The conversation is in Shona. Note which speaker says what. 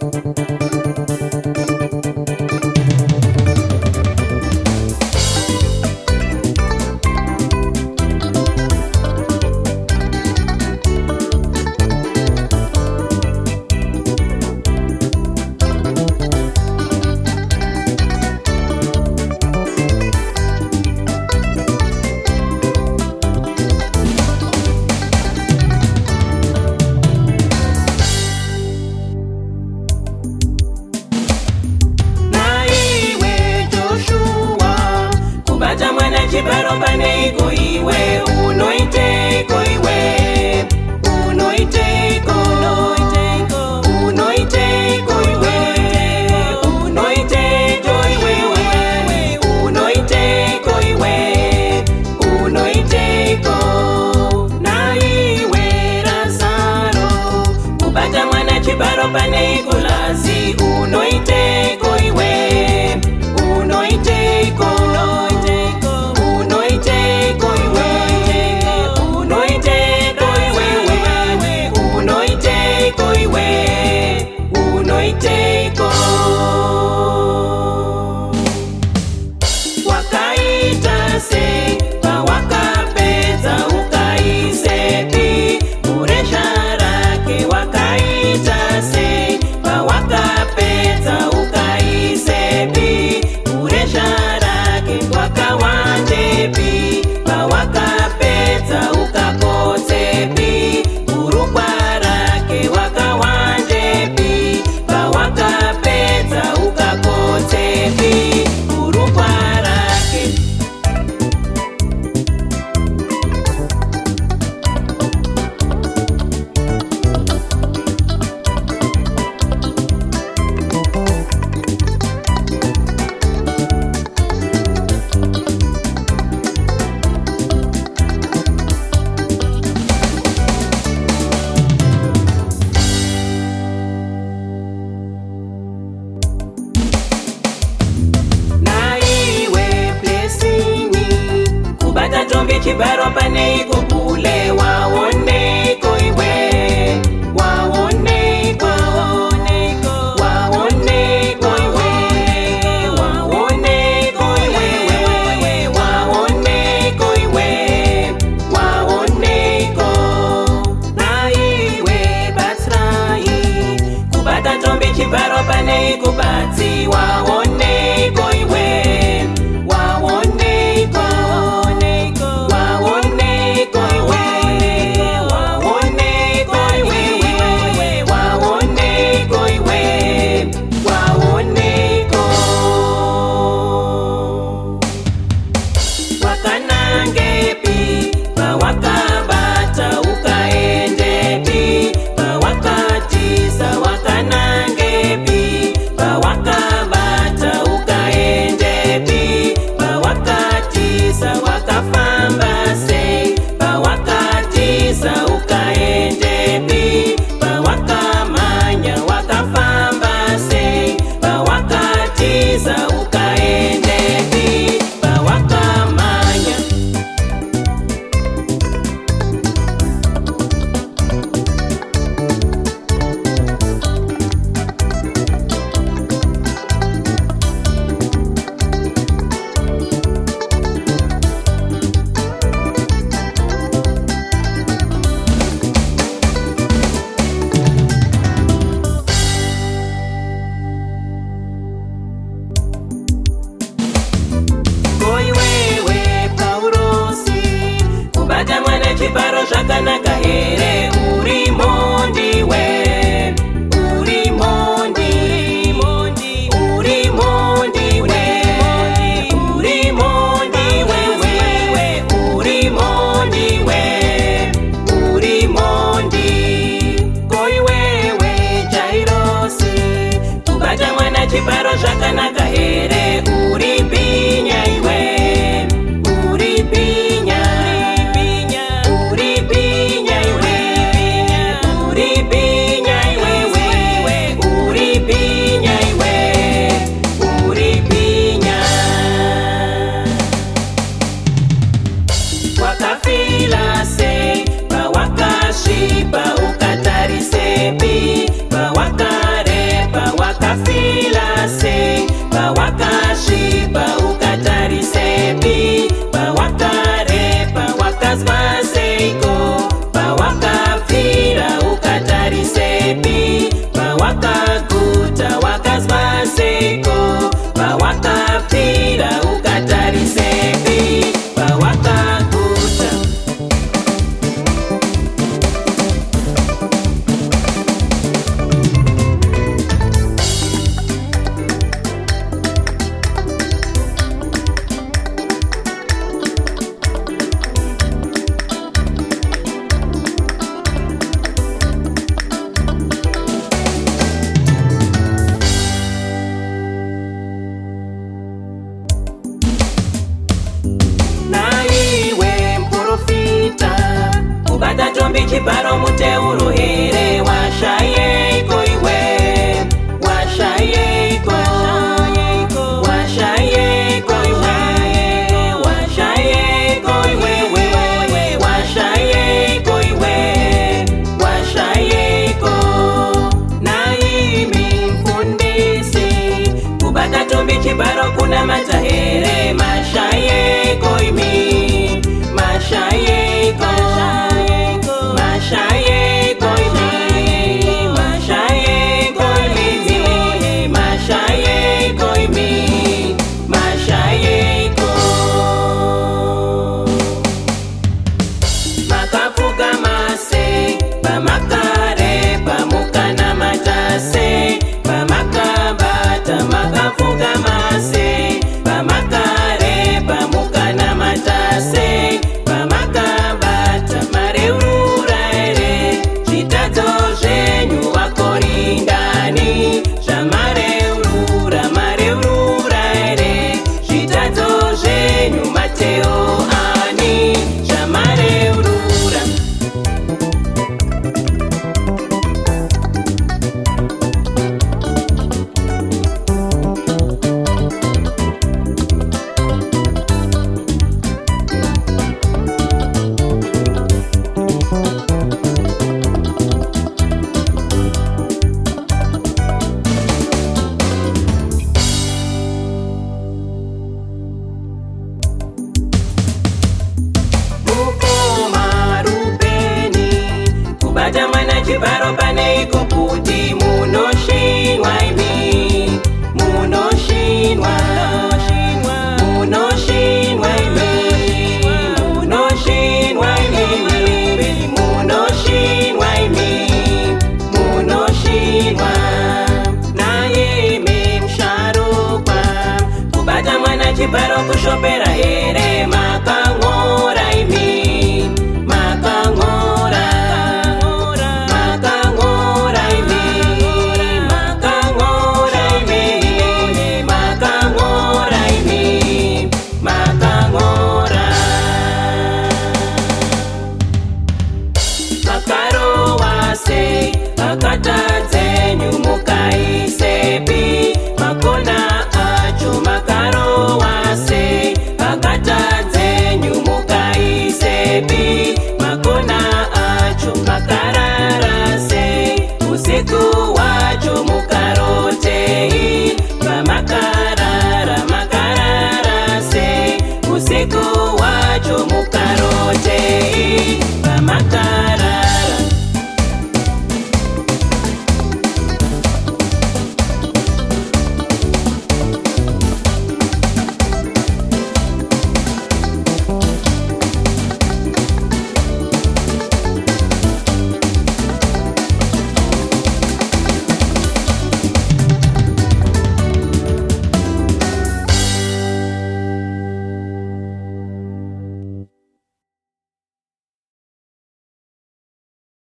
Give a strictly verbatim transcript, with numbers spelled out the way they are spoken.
Speaker 1: Chibaro paneiko iwe unoiteiko iwe unoiteiko unoiteiko iwe unoiteiko iwe unoiteiko iwe unoiteiko na iwe Lazaro kubata mwana chibaro paneiko lazi unoiteiko iwe unoiteiko wakaita se pawakapedza ukaisepi muresha rake wakaita se pawakapedza ukaisepi muresha rake wakawandepi pawakapedza ukakotsepi urukwa rake wakawandepi pawakapedza ukakotsepi urukwa rake chibaro paneiko kule waoneko iwe waoneko waoneko iwe waoneko iwe waoneko iwe waoneko na iwe Batsrai kubata tombi chibaro paneiko batsi waoneko iwe waoneko chibaro zvakanaka here urimo ndiwe urimo ndiwe urimo ndiwe urimo ndiwe urimo ndiwe urimo ndi koiwewe Jairosi kubata mwana chibaro zvakanaka here uripinya iwe uripinya wakafila se pawakashipa ukatarisepi pawakarepa kushopera